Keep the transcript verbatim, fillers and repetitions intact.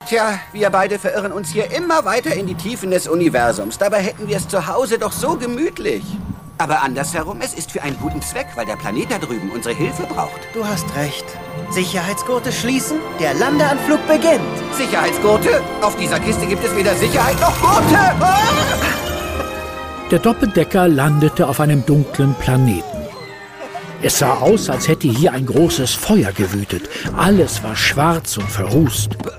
Tja, wir beide verirren uns hier immer weiter in die Tiefen des Universums. Dabei hätten wir es zu Hause doch so gemütlich. Aber andersherum, es ist für einen guten Zweck, weil der Planet da drüben unsere Hilfe braucht. Du hast recht. Sicherheitsgurte schließen, der Landeanflug beginnt. Sicherheitsgurte? Auf dieser Kiste gibt es weder Sicherheit noch Gurte! Ah! Der Doppeldecker landete auf einem dunklen Planeten. Es sah aus, als hätte hier ein großes Feuer gewütet. Alles war schwarz und verrußt.